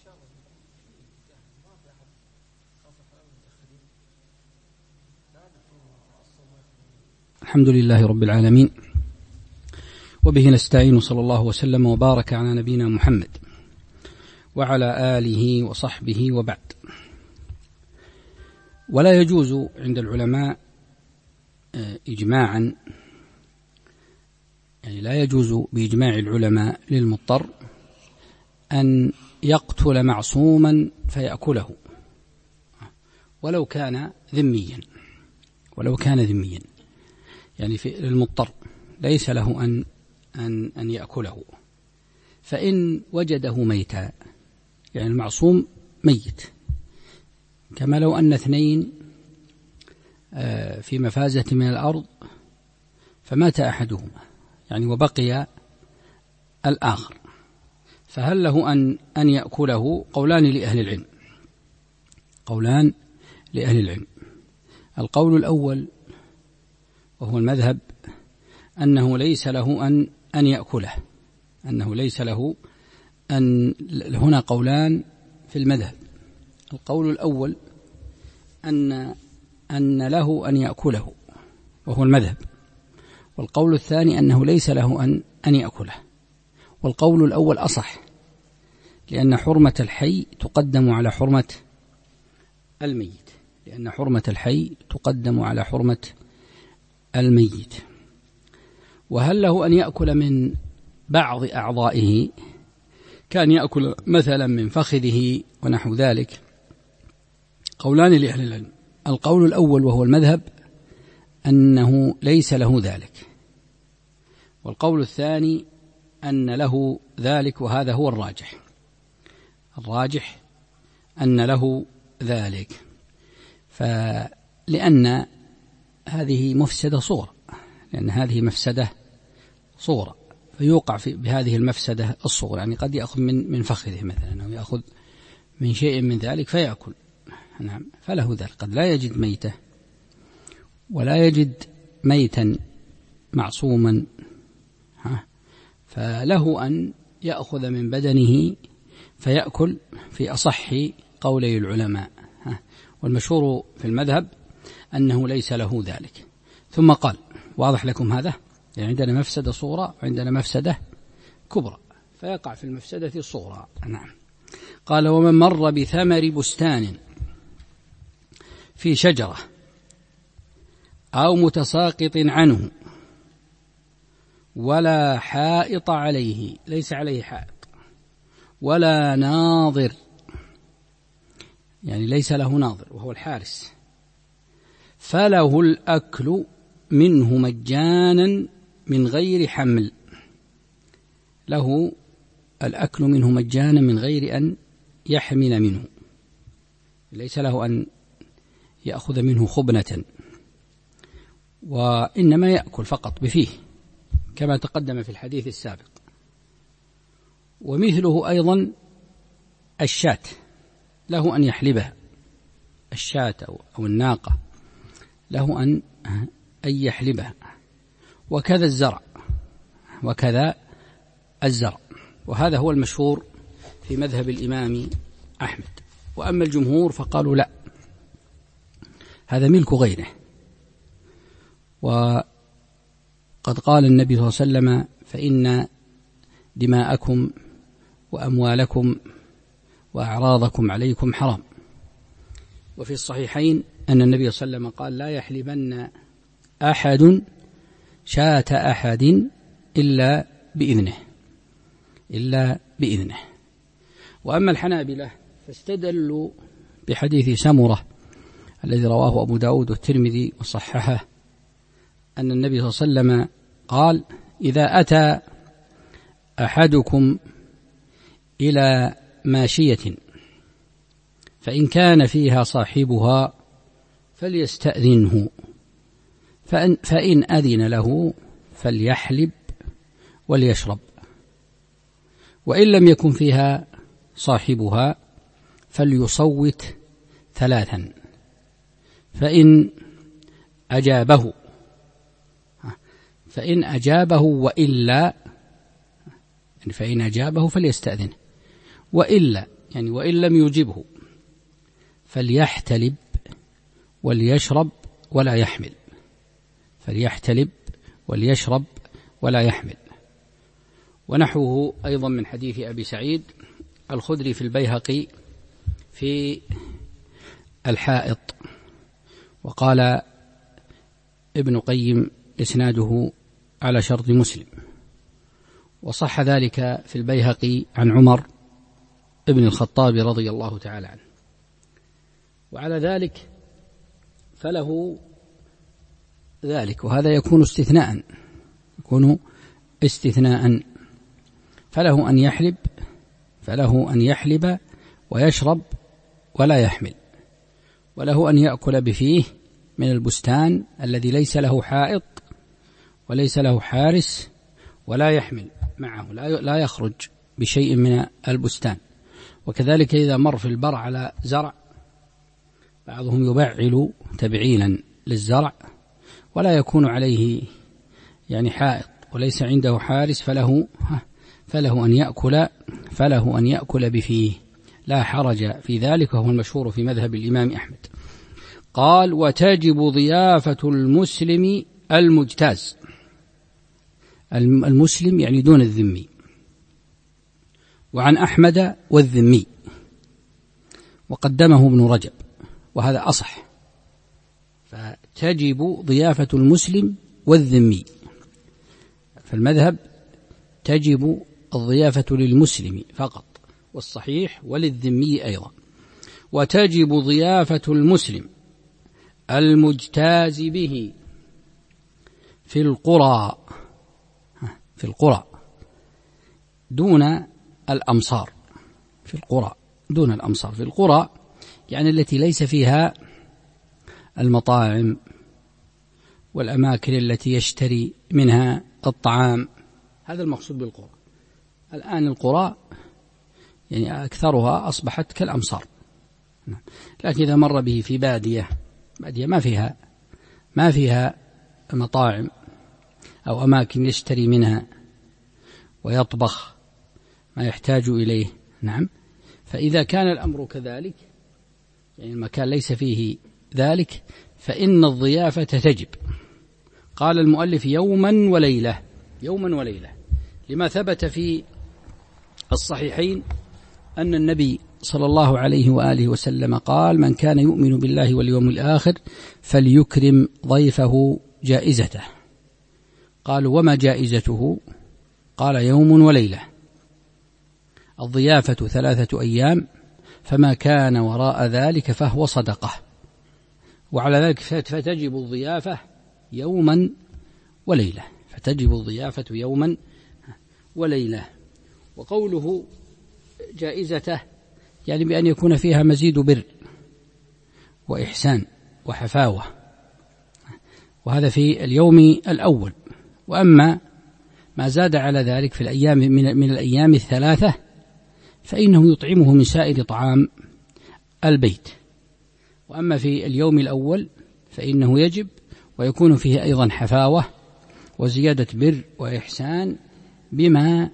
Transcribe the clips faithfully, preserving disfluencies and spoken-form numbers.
الحمد لله رب العالمين، وبه نستعين، صلى الله وسلم وبارك على نبينا محمد وعلى آله وصحبه وبعد. ولا يجوز عند العلماء إجماعا، يعني لا يجوز بإجماع العلماء للمضطر أن يقتل معصوما فيأكله ولو كان ذميا، ولو كان ذميا يعني في المضطر ليس له أن أن أن يأكله، فإن وجده ميتا، يعني المعصوم ميت، كما لو أن اثنين في مفازة من الأرض فمات أحدهما يعني وبقي الآخر، فهل له أن أن يأكله؟ قولان لأهل العلم، قولان لأهل العلم. القول الأول وهو المذهب أنه ليس له أن أن يأكله، أنه ليس له أن. هنا قولان في المذهب. القول الأول أن أن له أن يأكله وهو المذهب، والقول الثاني أنه ليس له أن أن يأكله، والقول الأول أصح، لأن حرمة الحي تقدم على حرمة الميت، لأن حرمة الحي تقدم على حرمة الميت. وهل له أن يأكل من بعض أعضائه، كان يأكل مثلا من فخذه ونحو ذلك؟ قولان لأهل العلم. القول الأول وهو المذهب أنه ليس له ذلك، والقول الثاني أن له ذلك، وهذا هو الراجح. الراجح أن له ذلك، فلأن هذه مفسدة صغرى، لأن هذه مفسدة صغرى فيوقع في بهذه المفسدة الصغرى، يعني قد يأخذ من من فخذه مثلا، أو يأخذ من شيء من ذلك فيأكل، نعم، فله ذلك. قد لا يجد ميتة ولا يجد ميتا معصوما، فله أن يأخذ من بدنه فيأكل في أصح قولي العلماء، والمشهور في المذهب أنه ليس له ذلك. ثم قال: واضح لكم هذا؟ يعني عندنا مفسدة صغرى وعندنا مفسدة كبرى، فيقع في المفسدة الصغرى. نعم. قال: ومن مر بثمر بستان في شجرة أو متساقط عنه ولا حائط عليه، ليس عليه حائط، ولا ناظر، يعني ليس له ناظر وهو الحارس، فله الأكل منه مجانا من غير حمل، له الأكل منه مجانا من غير أن يحمل منه، ليس له أن يأخذ منه خبنة، وإنما يأكل فقط بفيه كما تقدم في الحديث السابق. ومثله أيضا الشاة، له أن يحلبها، الشاة أو الناقة له أن أن يحلبها، وكذا الزرع، وكذا الزرع. وهذا هو المشهور في مذهب الإمام أحمد. وأما الجمهور فقالوا لا، هذا ملك غيره. وقد قال النبي صلى الله عليه وسلم: فإن دماءكم وأموالكم وأعراضكم عليكم حرام. وفي الصحيحين أن النبي صلى الله عليه وسلم قال: لا يحلبن أحد شاة أحد إلا بإذنه، إلا بإذنه. وأما الحنابلة فاستدلوا بحديث سمرة الذي رواه أبو داود والترمذي وصححه، أن النبي صلى الله عليه وسلم قال: إذا أتى أحدكم إلى ماشية فإن كان فيها صاحبها فليستأذنه، فإن, فإن أذن له فليحلب وليشرب، وإن لم يكن فيها صاحبها فليصوت ثلاثا، فإن أجابه فإن أجابه وإلا، يعني فإن أجابه فليستأذن، وإلا يعني وإن لم يجبه فليحتلب وليشرب ولا يحمل، فليحتلب وليشرب ولا يحمل. ونحوه أيضا من حديث أبي سعيد الخدري في البيهقي في الحائط. وقال ابن قيم إسناده على شرط مسلم، وصح ذلك في البيهقي عن عمر ابن الخطاب رضي الله تعالى عنه. وعلى ذلك فله ذلك، وهذا يكون استثناء، يكون استثناء، فله أن يحلب فله أن يحلب ويشرب ولا يحمل، وله أن يأكل بفيه من البستان الذي ليس له حائط وليس له حارس، ولا يحمل معه، لا يخرج بشيء من البستان. وكذلك إذا مر في البر على زرع، بعضهم يبعل تبعيلا للزرع ولا يكون عليه يعني حائط وليس عنده حارس، فله فله أن يأكل فله أن يأكل بفيه، لا حرج في ذلك، وهو المشهور في مذهب الإمام أحمد. قال: وتجب ضيافة المسلم المجتاز. المسلم يعني دون الذمي، وعن أحمد والذمي، وقدمه ابن رجب، وهذا أصح. فتجب ضيافة المسلم والذمي، فالمذهب تجب الضيافة للمسلم فقط، والصحيح وللذمي أيضا. وتجب ضيافة المسلم المجتاز به في القرى في القرى دون الأمصار، في القرى دون الأمصار، في القرى يعني التي ليس فيها المطاعم والأماكن التي يشتري منها الطعام، هذا المقصود بالقرى. الآن القرى يعني أكثرها أصبحت كالأمصار، لكن إذا مر به في بادية بادية ما فيها ما فيها مطاعم أو أماكن يشتري منها ويطبخ ما يحتاج إليه، نعم، فإذا كان الأمر كذلك، يعني المكان ليس فيه ذلك، فإن الضيافة تجب. قال المؤلف: يوما وليلة، يوما وليلة، لما ثبت في الصحيحين أن النبي صلى الله عليه وآله وسلم قال: من كان يؤمن بالله واليوم الآخر فليكرم ضيفه جائزته. قالوا: وما جائزته؟ قال: يوم وليلة. الضيافة ثلاثة أيام، فما كان وراء ذلك فهو صدقة. وعلى ذلك فتجب الضيافة يوما وليلة، فتجب الضيافة يوما وليلة. وقوله جائزته يعني بأن يكون فيها مزيد بر وإحسان وحفاوة، وهذا في اليوم الأول. وأما ما زاد على ذلك في الأيام من, من الأيام الثلاثة فإنه يطعمه من سائر طعام البيت. وأما في اليوم الأول فإنه يجب، ويكون فيه أيضا حفاوة وزيادة بر وإحسان بما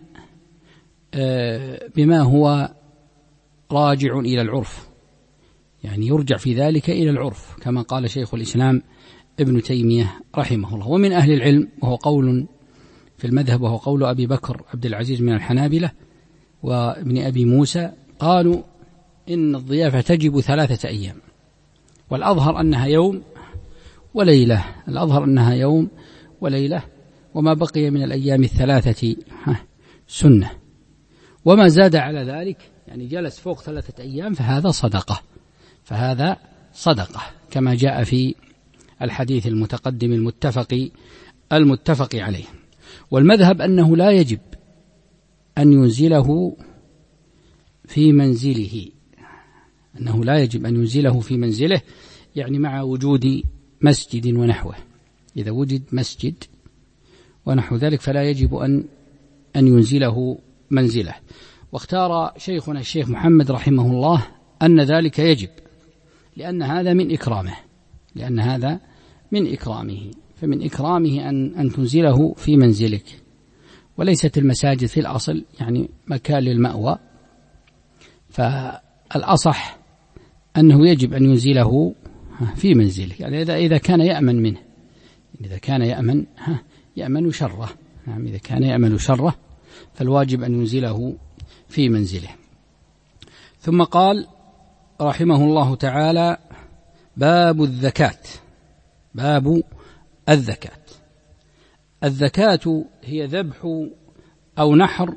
بما هو راجع إلى العرف، يعني يرجع في ذلك إلى العرف، كما قال شيخ الإسلام ابن تيمية رحمه الله. ومن أهل العلم، وهو قول في المذهب، وهو قول أبي بكر عبد العزيز من الحنابلة وابن أبي موسى، قالوا إن الضيافة تجب ثلاثة أيام، والأظهر أنها يوم وليلة، الأظهر أنها يوم وليلة، وما بقي من الأيام الثلاثة سنة. وما زاد على ذلك يعني جلس فوق ثلاثة أيام فهذا صدقة، فهذا صدقة كما جاء في الحديث المتقدم المتفق المتفق عليه. والمذهب أنه لا يجب أن ينزله في منزله، أنه لا يجب أن ينزله في منزله، يعني مع وجود مسجد ونحوه. إذا وجد مسجد ونحو ذلك فلا يجب أن أن ينزله منزله. واختار شيخنا الشيخ محمد رحمه الله أن ذلك يجب، لأن هذا من إكرامه، لأن هذا من إكرامه، فمن إكرامه أن أن تنزله في منزلك. وليست المساجد في الأصل يعني مكان للمأوى، فالأصح أنه يجب أن ينزله في منزله، يعني إذا إذا كان يأمن منه، إذا كان يأمن يأمن شره، نعم إذا كان يأمن شره فالواجب أن ينزله في منزله. ثم قال رحمه الله تعالى: باب الزكاة. باب الزكاة. الزكاة هي ذبح أو نحر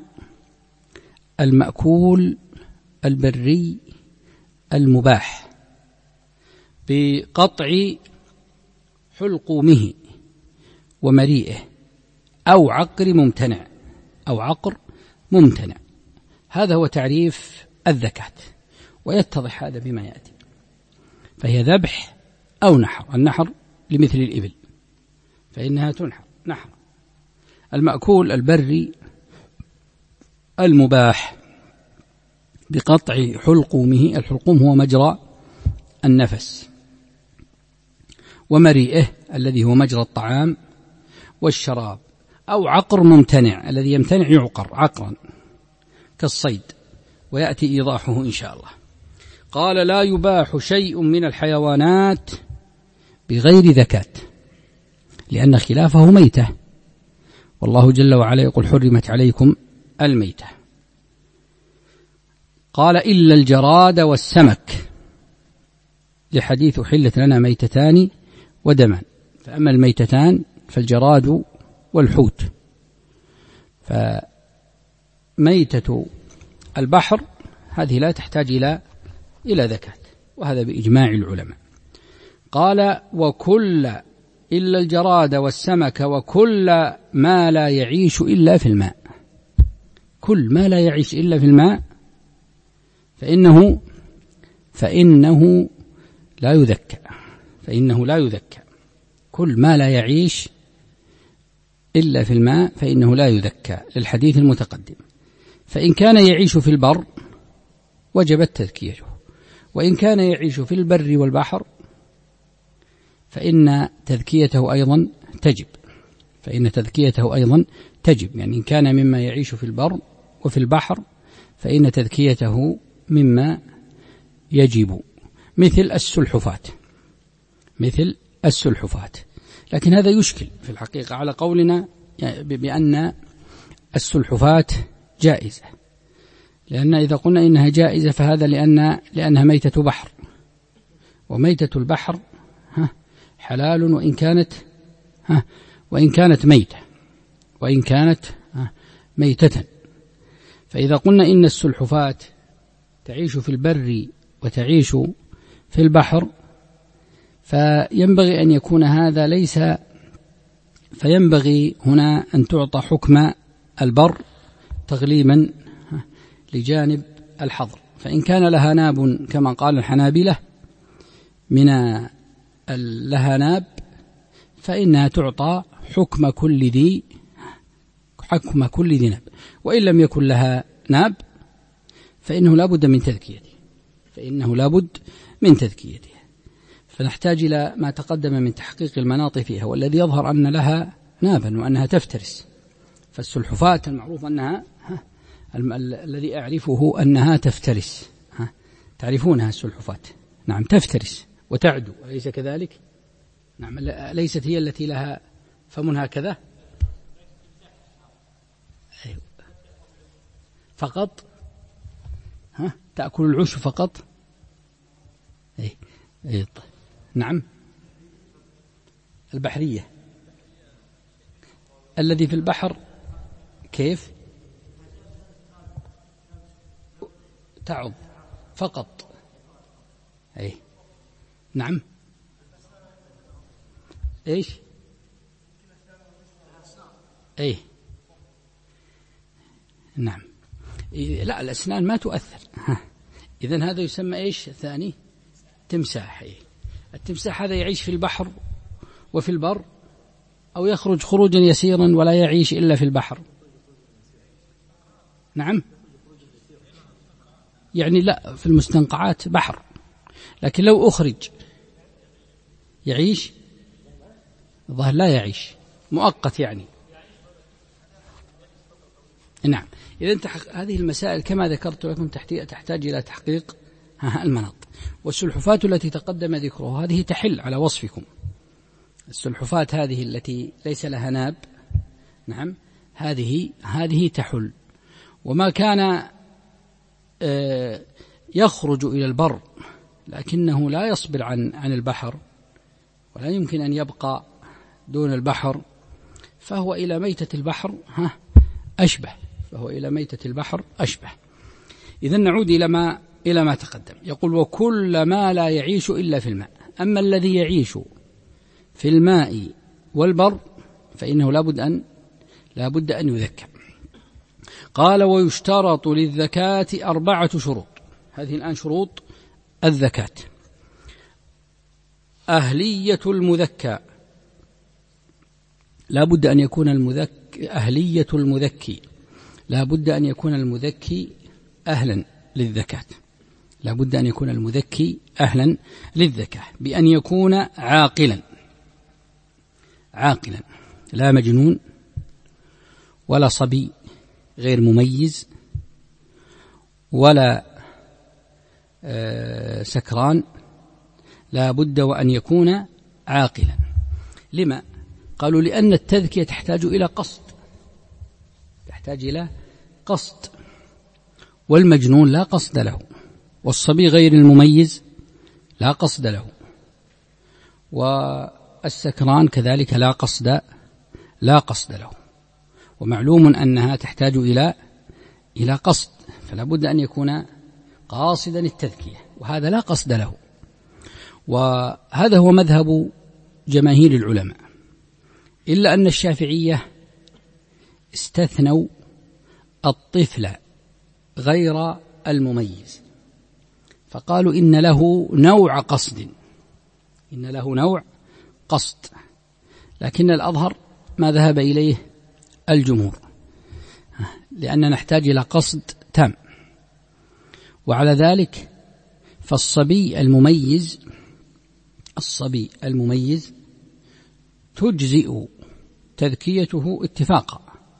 المأكول البري المباح بقطع حلقومه ومريئه أو عقر ممتنع أو عقر ممتنع. هذا هو تعريف الزكاة، ويتضح هذا بما يأتي. فهي ذبح أو نحر. النحر لمثل الإبل فإنها تنحر نحر. المأكول البري المباح بقطع حلقومه، الحلقوم هو مجرى النفس، ومريئه الذي هو مجرى الطعام والشراب، أو عقر ممتنع الذي يمتنع يعقر عقرا كالصيد، ويأتي إيضاحه إن شاء الله. قال: لا يباح شيء من الحيوانات بغير زكاة، لأن خلافه ميتة، والله جل وعلا يقول: حرمت عليكم الميتة. قال: إلا الجراد والسمك، لحديث حلت لنا ميتتان ودمان. فأما الميتتان فالجراد والحوت. فميتة البحر هذه لا تحتاج إلى إلى زكاة، وهذا بإجماع العلماء. قال: وكل إلا الجراد والسمك وكل ما لا يعيش إلا في الماء. كل ما لا يعيش إلا في الماء فإنه فإنه لا يذكى فإنه لا يذكى كل ما لا يعيش إلا في الماء فإنه لا يذكى، للحديث المتقدم. فإن كان يعيش في البر وجبت تذكيته، وإن كان يعيش في البر والبحر فإن تذكيته أيضا تجب فإن تذكيته أيضا تجب يعني إن كان مما يعيش في البر وفي البحر فإن تذكيته مما يجب، مثل السلحفات مثل السلحفات لكن هذا يشكل في الحقيقة على قولنا بأن السلحفات جائزة، لأن إذا قلنا إنها جائزة فهذا لأن لأنها ميتة بحر، وميتة البحر حلال وإن كانت وإن كانت ميتة وإن كانت ميتة. فإذا قلنا إن السلحفات تعيش في البر وتعيش في البحر فينبغي أن يكون هذا ليس فينبغي هنا أن تعطى حكم البر تغليما لجانب الحظر. فإن كان لها ناب كما قال الحنابلة من لها ناب فإنها تعطى حكم كل ذي حكم كل ذي ناب، وإن لم يكن لها ناب فإنه لا بد من تذكيته فإنه لا بد من تذكيته فنحتاج إلى ما تقدم من تحقيق المناط فيها، والذي يظهر أن لها نابا وأنها تفترس. فالسلحفات المعروف أنها الذي أعرفه أنها تفترس، تعرفونها السلحفات؟ نعم تفترس وتعدو، أليس كذلك؟ نعم، ليست هي التي لها فم هكذا فقط، ها تأكل العش فقط. أي أي طيب. نعم، البحرية الذي في البحر كيف تعض فقط. أي نعم، إيش أي نعم، لا الأسنان ما تؤثر. إذن هذا يسمى إيش ثاني؟ تمساح. التمساح هذا يعيش في البحر وفي البر، أو يخرج خروجا يسيرا ولا يعيش إلا في البحر. نعم، يعني لا في المستنقعات بحر، لكن لو أخرج يعيش الظاهر لا يعيش مؤقت يعني. نعم. إذن هذه المسائل كما ذكرت لكم تحتاج إلى تحقيق المناط. والسلحفاة التي تقدم ذكرها هذه تحل على وصفكم. السلحفاة هذه التي ليس لها ناب، نعم، هذه هذه تحل. وما كان يخرج إلى البر لكنه لا يصبر عن عن البحر ولا يمكن أن يبقى دون البحر، فهو إلى ميتة البحر ها أشبه فهو إلى ميتة البحر أشبه. إذن نعود إلى ما إلى ما تقدم. يقول: وكل ما لا يعيش إلا في الماء. أما الذي يعيش في الماء والبر فإنه لابد أن لابد أن يذكى. قال: ويشترط للذكاة أربعة شروط. هذه الآن شروط الذكاة. أهلية المذكى، لابد أن يكون المذكى أهلية المذكي، لابد أن يكون المذكي أهلا للذكاة، لابد أن يكون المذكي أهلا للذكاة بأن يكون عاقلا، عاقلا لا مجنون ولا صبي غير مميز ولا سكران، لا بد وأن يكون عاقلا. لما؟ قالوا: لأن التذكية تحتاج إلى قصد، تحتاج إلى قصد، والمجنون لا قصد له، والصبي غير المميز لا قصد له، والسكران كذلك لا قصد لا قصد له. ومعلوم أنها تحتاج إلى إلى قصد، فلا بد أن يكون قاصدا التذكية، وهذا لا قصد له. وهذا هو مذهب جماهير العلماء، إلا أن الشافعية استثنوا الطفل غير المميز، فقالوا إن له نوع قصد، إن له نوع قصد، لكن الأظهر ما ذهب إليه الجمهور، لأننا نحتاج إلى قصد تام. وعلى ذلك فالصبي المميز الصبي المميز تجزئ تذكيته اتفاقا،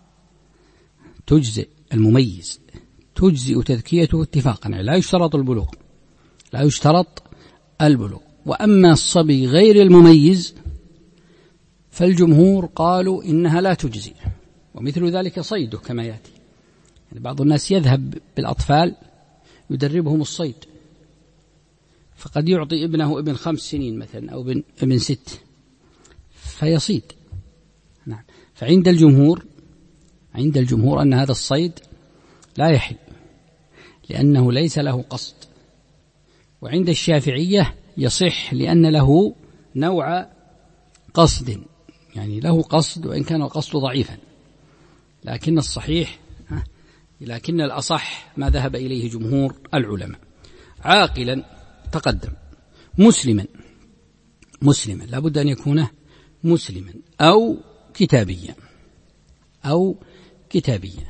تجزئ المميز تجزئ تذكيته اتفاقا، لا يشترط البلوغ، لا يشترط البلوغ. وأما الصبي غير المميز فالجمهور قالوا إنها لا تجزئ، ومثل ذلك صيده كما يأتي. يعني بعض الناس يذهب بالأطفال يدربهم الصيد، فقد يعطي ابنه ابن خمس سنين مثلا أو ابن, ابن ست فيصيد. نعم. فعند الجمهور عند الجمهور أن هذا الصيد لا يحل لأنه ليس له قصد، وعند الشافعية يصح لأن له نوع قصد، يعني له قصد وإن كان القصد ضعيفا، لكن الصحيح لكن الأصح ما ذهب إليه جمهور العلماء. عاقلا تقدم، مسلما مسلما لابد أن يكون مسلما أو كتابيا أو كتابيا.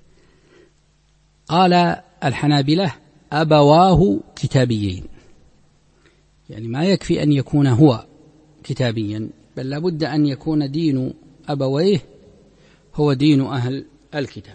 قال الحنابلة: أبواه كتابيين، يعني ما يكفي أن يكون هو كتابيا، بل لابد أن يكون دين أبويه هو دين أهل الكتاب.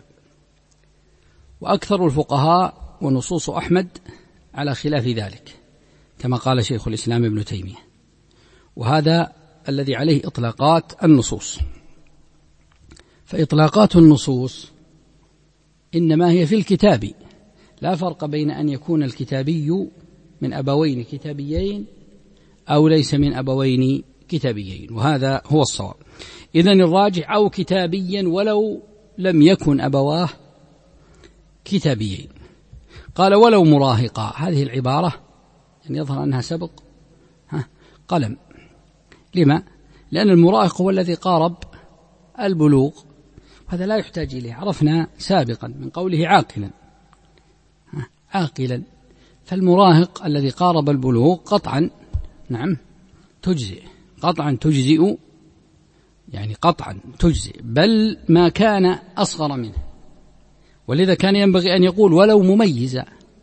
وأكثر الفقهاء ونصوص أحمد على خلاف ذلك كما قال شيخ الإسلام ابن تيمية، وهذا الذي عليه إطلاقات النصوص. فإطلاقات النصوص إنما هي في الكتاب، لا فرق بين أن يكون الكتابي من أبوين كتابيين أو ليس من أبوين كتابيين، وهذا هو الصواب. إذن الراجح أو كتابيا ولو لم يكن أبواه كتابيين. قال: ولو مراهقا، هذه العبارة يعني يظهر أنها سبق ها قلم. لما؟ لأن المراهق هو الذي قارب البلوغ، هذا لا يحتاج إليه، عرفنا سابقا من قوله عاقلا عاقلا. فالمراهق الذي قارب البلوغ قطعا نعم تجزئ، قطعا تجزئ، يعني قطعا تجزئ، بل ما كان أصغر منه. ولذا كان ينبغي أن يقول ولو مميزا،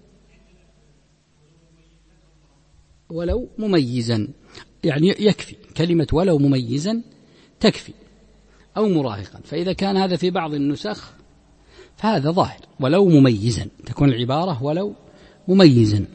ولو مميزا، يعني يكفي كلمة ولو مميزا تكفي، أو مراهقا. فإذا كان هذا في بعض النسخ فهذا ظاهر ولو مميزا، تكون العبارة ولو مميزا.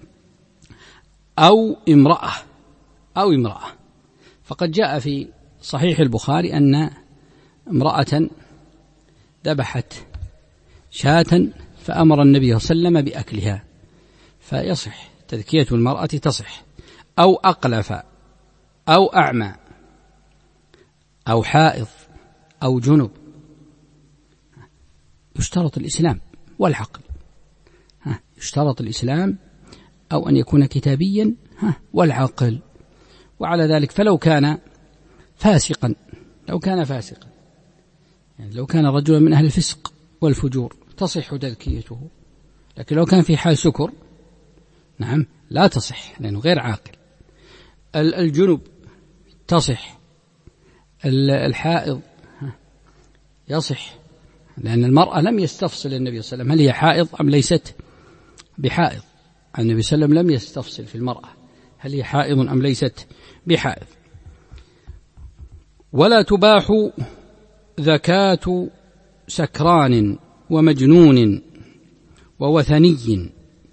أو امرأة أو امرأة فقد جاء في صحيح البخاري أن امرأة ذبحت شاة فأمر النبي صلى الله عليه وسلم بأكلها، فيصح تذكية المرأة تصح. أو أقلف أو أعمى أو حائض أو جنب، يشترط الإسلام والعقل، يشترط الإسلام أو أن يكون كتابيا والعقل. وعلى ذلك فلو كان فاسقا لو كان فاسقا يعني لو كان رجلا من أهل الفسق والفجور تصح تذكيته، لكن لو كان في حال سكر نعم لا تصح لأنه غير عاقل. الجنب تصح، الحائض يصح، لأن المرأة لم يستفصل النبي صلى الله عليه وسلم هل هي حائض أم ليست بحائض. النبي صلى الله عليه وسلم لم يستفصل في المرأة هل هي حائض أم ليست بحائض. ولا تباح زكاة سكران ومجنون ووثني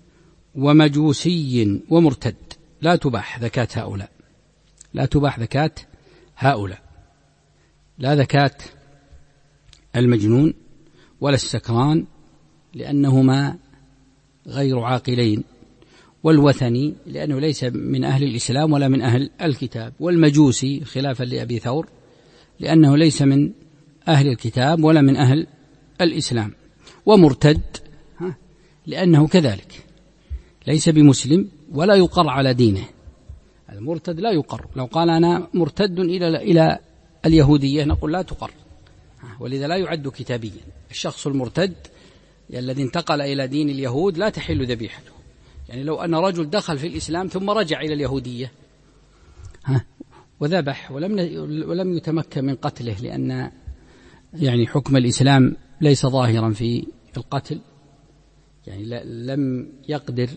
ومجوسي ومرتد، لا تباح زكاة هؤلاء، لا تباح زكاة هؤلاء، لا زكاة المجنون ولا السكران لأنهما غير عاقلين، والوثني لأنه ليس من أهل الإسلام ولا من أهل الكتاب، والمجوسي خلافا لأبي ثور لأنه ليس من أهل الكتاب ولا من أهل الإسلام، ومرتد لأنه كذلك ليس بمسلم ولا يقر على دينه. المرتد لا يقر، لو قال أنا مرتد إلى إلى اليهودية نقول لا تقر، ولذا لا يعد كتابيا. الشخص المرتد الذي انتقل إلى دين اليهود لا تحل ذبيحته، يعني لو أن رجل دخل في الإسلام ثم رجع إلى اليهودية وذبح ولم ولم يتمكن من قتله لأن يعني حكم الإسلام ليس ظاهرا في القتل، يعني لم يقدر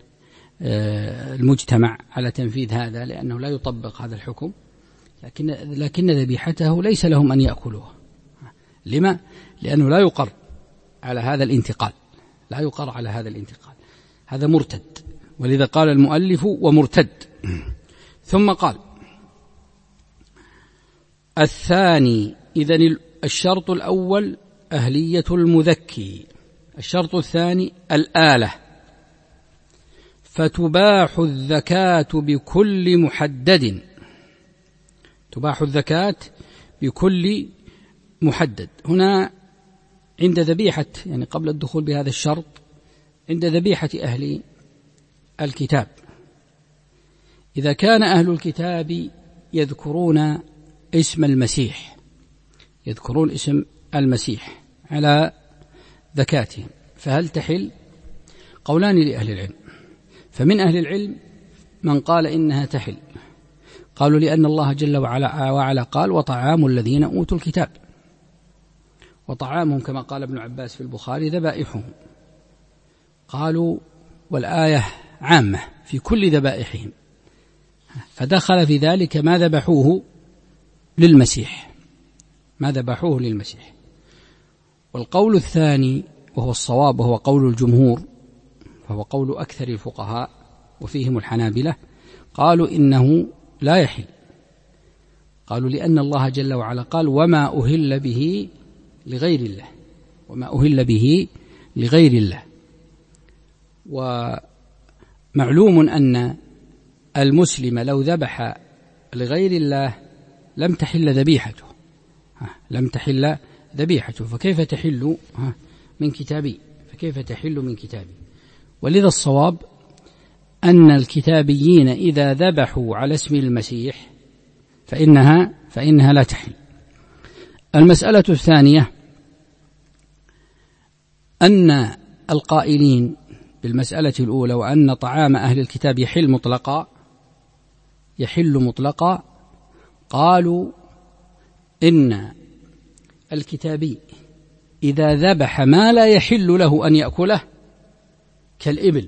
المجتمع على تنفيذ هذا لأنه لا يطبق هذا الحكم، لكن لكن ذبيحته ليس لهم أن يأكلوها. لما؟ لأنه لا يقر على هذا الانتقال، لا يقر على هذا الانتقال، هذا مرتد، ولذا قال المؤلف ومرتد. ثم قال الثاني، إذن الشرط الأول أهلية المذكي، الشرط الثاني الآلة، فتباح الزكاة بكل محدد، تباح الزكاة بكل محدد. هنا عند ذبيحة، يعني قبل الدخول بهذا الشرط، عند ذبيحة أهل الكتاب إذا كان أهل الكتاب يذكرون اسم المسيح، يذكرون اسم المسيح على زكاتهم، فهل تحل؟ قولان لأهل العلم، فمن أهل العلم من قال إنها تحل، قالوا لأن الله جل وعلا, وعلا قال وطعام الذين أوتوا الكتاب، وطعامهم كما قال ابن عباس في البخاري ذبائحهم، قالوا والآية عامة في كل ذبائحهم، فدخل في ذلك ما ذبحوه للمسيح، ما ذبحوه للمسيح. والقول الثاني وهو الصواب وهو قول الجمهور، فهو قول أكثر الفقهاء وفيهم الحنابلة، قالوا إنه لا يحل، قالوا لأن الله جل وعلا قال وما أهل به لغير الله، وما أهل به لغير الله. ومعلوم أن المسلم لو ذبح لغير الله لم تحل ذبيحته، لم تحل ذبيحته، فكيف تحل من كتابي، فكيف تحل من كتابي. ولذا الصواب أن الكتابيين إذا ذبحوا على اسم المسيح فإنها, فإنها لا تحل. المسألة الثانية أن القائلين بالمسألة الأولى وأن طعام أهل الكتاب يحل مطلقا، يحل مطلقا، قالوا إن الكتابي إذا ذبح ما لا يحل له أن يأكله كالإبل،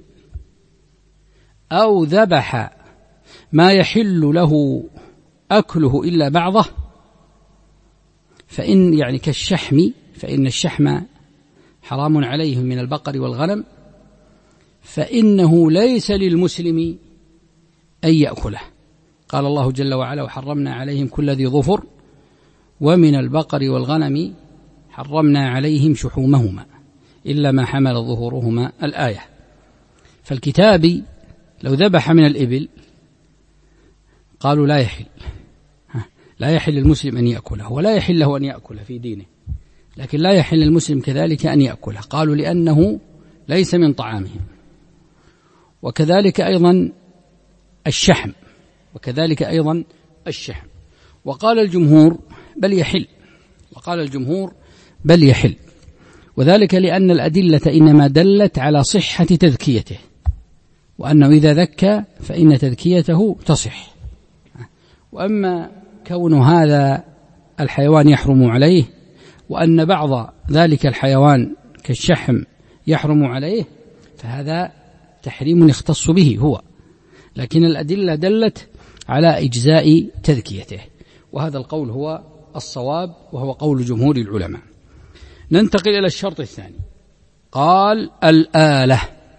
أو ذبح ما يحل له أكله إلا بعضه، فإن يعني كالشحم، فإن الشحم حرام عليهم من البقر والغنم فإنه ليس للمسلم أن يأكله. قال الله جل وعلا: وحرمنا عليهم كل ذي ظفر ومن البقر والغنم حرمنا عليهم شحومهما إلا ما حمل ظهورهما، الآية. فالكتابي لو ذبح من الإبل قالوا لا يحل، لا يحل المسلم أن يأكله، ولا يحل له أن يأكله في دينه، لكن لا يحل المسلم كذلك أن يأكله، قالوا لأنه ليس من طعامهم. وكذلك أيضا الشحم وكذلك أيضا الشحم وقال الجمهور بل يحل وقال الجمهور بل يحل وذلك لأن الأدلة إنما دلت على صحة تذكيته، وأنه إذا ذكى فإن تذكيته تصح. وأما كون هذا الحيوان يحرم عليه وأن بعض ذلك الحيوان كالشحم يحرم عليه فهذا تحريم يختص به هو، لكن الأدلة دلت على إجزاء تذكيته، وهذا القول هو الصواب وهو قول جمهور العلماء. ننتقل إلى الشرط الثاني. قال: الآلة،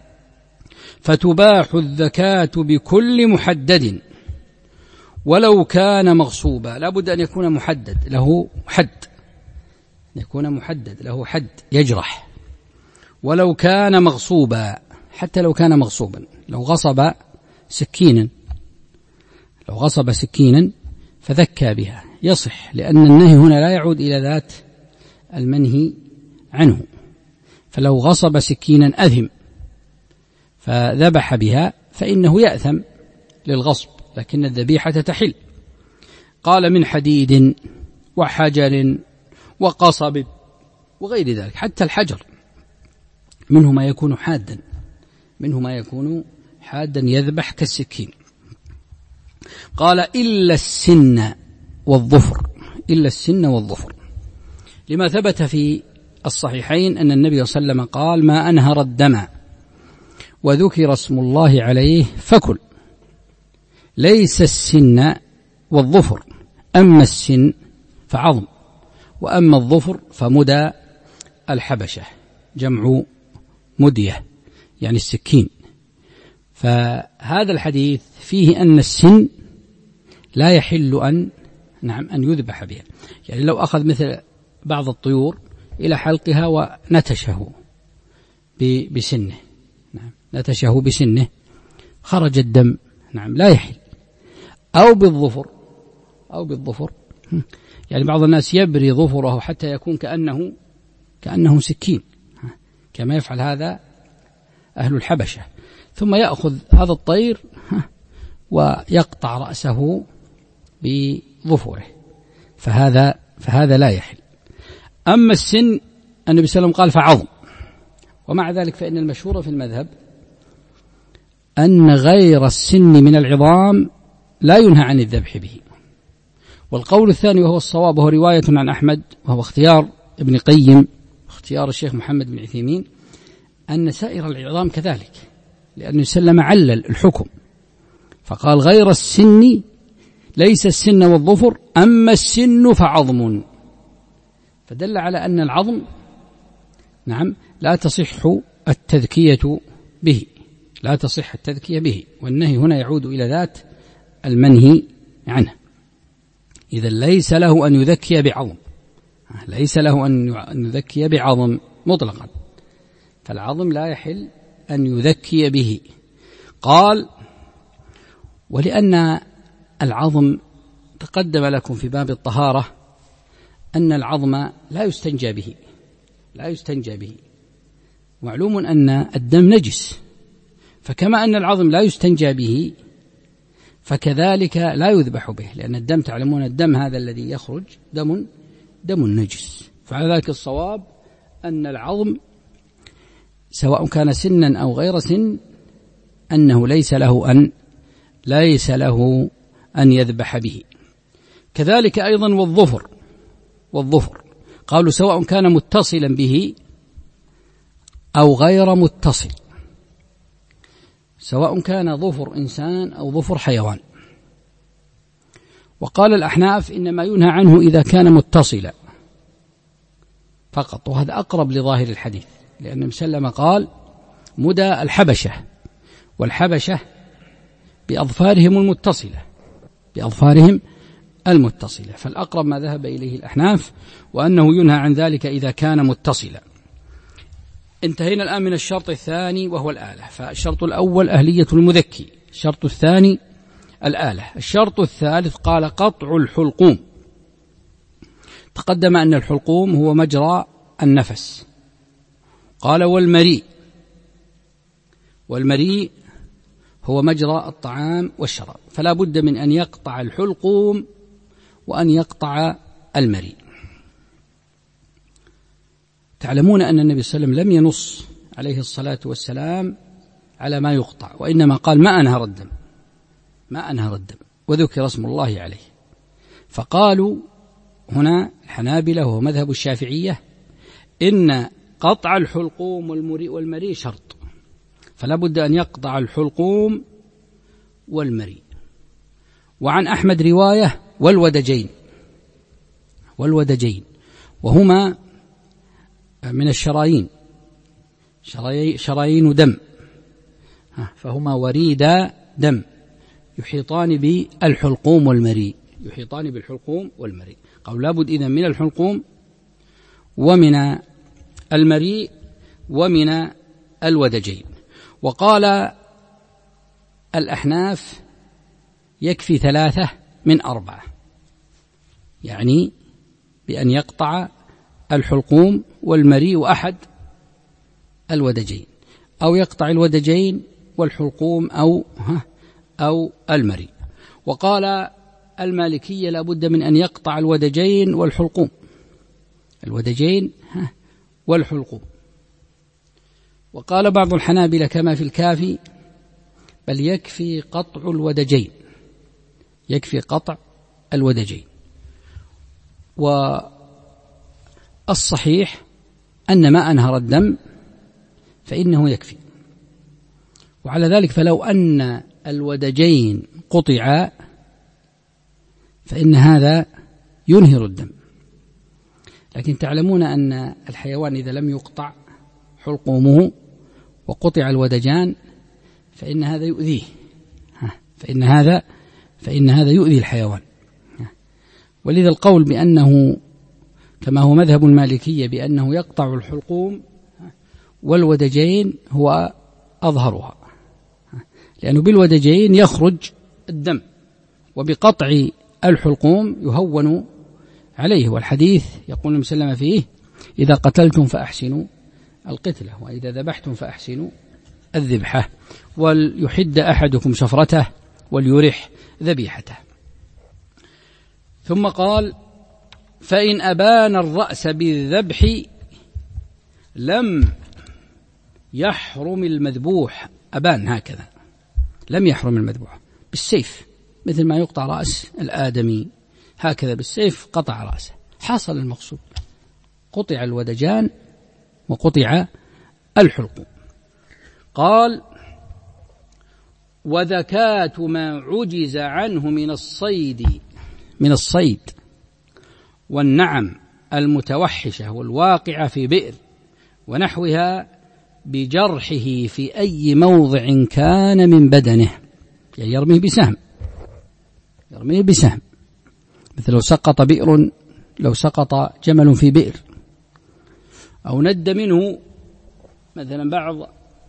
فتباح الزكاة بكل محدد ولو كان مغصوبا. لا بد أن يكون محدد له حد، يكون محدد له حد يجرح. ولو كان مغصوبا، حتى لو كان مغصوبا، لو غصب سكينا لو غصب سكينا فذكى بها يصح، لأن النهي هنا لا يعود إلى ذات المنهي عنه. فلو غصب سكينا أثم فذبح بها فإنه يأثم للغصب، لكن الذبيحة تحل. قال: من حديد وحجر وقصب وغير ذلك، حتى الحجر منه ما يكون حادا منه ما يكون حادا يذبح كالسكين. قال: إلا السن والظفر إلا السن والظفر لما ثبت في الصحيحين أن النبي صلى الله عليه وسلم قال: ما أنهر الدم وذكر اسم الله عليه فكل. ليس السن والظفر، أما السن فعظم، وأما الظفر فمدى الحبشة، جمع مدية يعني السكين. فهذا الحديث فيه أن السن لا يحل أن نعم أن يذبح بها. يعني لو أخذ مثل بعض الطيور إلى حلقها ونتشه بسنه نعم نتشه بسنه خرج الدم نعم لا يحل. أو بالظفر أو بالظفر يعني بعض الناس يبري ظفره حتى يكون كأنه كأنه سكين، كما يفعل هذا أهل الحبشة، ثم يأخذ هذا الطير ويقطع رأسه بظفره، فهذا فهذا لا يحل. أما السن النبي صلى الله عليه وسلم قال فعظم، ومع ذلك فإن المشهور في المذهب أن غير السن من العظام لا ينهى عن الذبح به. والقول الثاني وهو الصواب وهو رواية عن أحمد وهو اختيار ابن قيم اختيار الشيخ محمد بن عثيمين أن سائر العظام كذلك، لأنه سلم علل الحكم فقال غير السن ليس السن والظفر، أما السن فعظم، فدل على أن العظم نعم لا تصح التذكية به لا تصح التذكية به والنهي هنا يعود إلى ذات المنهي عنه. إذا ليس له أن يذكي بعظم ليس له أن يذكي بعظم مطلقا، فالعظم لا يحل أن يذكي به. قال: ولأن العظم تقدم لكم في باب الطهارة أن العظم لا يستنجى به لا يستنجى به معلوم أن الدم نجس، فكما أن العظم لا يستنجى به فكذلك لا يذبح به، لأن الدم تعلمون الدم هذا الذي يخرج دم دم نجس. فعلى ذلك الصواب أن العظم سواء كان سنا أو غير سن أنه ليس له أن ليس له أن يذبح به. كذلك أيضا والظفر والظفر قالوا سواء كان متصلا به أو غير متصل، سواء كان ظفر إنسان أو ظفر حيوان. وقال الأحناف إنما ينهى عنه إذا كان متصلا، فقط، وهذا أقرب لظاهر الحديث، لأن النبي صلى الله عليه وسلم قال مدى الحبشة، والحبشة بأظفارهم المتصلة بأظفارهم المتصلة، فالأقرب ما ذهب إليه الأحناف، وأنه ينهى عن ذلك إذا كان متصلا. انتهينا الآن من الشرط الثاني وهو الآلة. فالشرط الأول أهلية المذكي، الشرط الثاني الآلة. الشرط الثالث قال قطع الحلقوم. تقدم أن الحلقوم هو مجرى النفس. قال والمريء، والمريء هو مجرى الطعام والشراب، فلا بد من أن يقطع الحلقوم وأن يقطع المريء. تعلمون أن النبي صلى الله عليه وسلم لم ينص عليه الصلاة والسلام على ما يقطع، وإنما قال ما أنهر الدم، ما أنهر الدم، وذكر اسم الله عليه. فقالوا هنا الحنابلة وهو مذهب الشافعية إن قطع الحلقوم والمريء والمريء شرط، فلا بد أن يقطع الحلقوم والمريء. وعن أحمد رواية والودجين، والودجين وهما من الشرايين، شرايين دم، فهما وريدا دم يحيطان بالحلقوم والمريء، يحيطان بالحلقوم والمريء. قالوا لابد إذن من الحلقوم ومن المريء ومن الودجين. وقال الأحناف يكفي ثلاثة من أربعة، يعني بأن يقطع الحلقوم والمريء وأحد الودجين، أو يقطع الودجين والحلقوم أو أو المريء. وقال المالكية لا بد من أن يقطع الودجين والحلقوم، الودجين والحلقوم. وقال بعض الحنابلة كما في الكافي بل يكفي قطع الودجين، يكفي قطع الودجين. والصحيح أن ما أنهر الدم فإنه يكفي. وعلى ذلك فلو أن الودجين قطعا فإن هذا ينهر الدم. لكن تعلمون أن الحيوان إذا لم يقطع حلقومه وقطع الودجان فإن هذا يؤذيه، فإن هذا فإن هذا يؤذي الحيوان. ولذا القول بأنه كما هو مذهب المالكية بأنه يقطع الحلقوم والودجين هو أظهرها، لأنه بالودجين يخرج الدم، وبقطع الحلقوم يهون عليه. والحديث يقول النبي صلى الله عليه وسلم فيه إذا قتلتم فأحسنوا القتلة، وإذا ذبحتم فأحسنوا الذبحة، وليحد أحدكم شفرته وليرح ذبيحته. ثم قال فإن أبان الرأس بالذبح لم يحرم المذبوح. أبان هكذا، لم يحرم المذبوح بالسيف، مثل ما يقطع رأس الآدمي هكذا بالسيف قطع رأسه، حصل المقصود، قطع الودجان وقطع الحلقوم. قال وذكاة ما عجز عنه من الصيد، من الصيد والنعم المتوحشة والواقعة في بئر ونحوها بجرحه في أي موضع كان من بدنه، يعني يرميه بسهم، يرميه بسهم، مثل لو سقط بئر، لو سقط جمل في بئر، أو ند منه مثلا بعض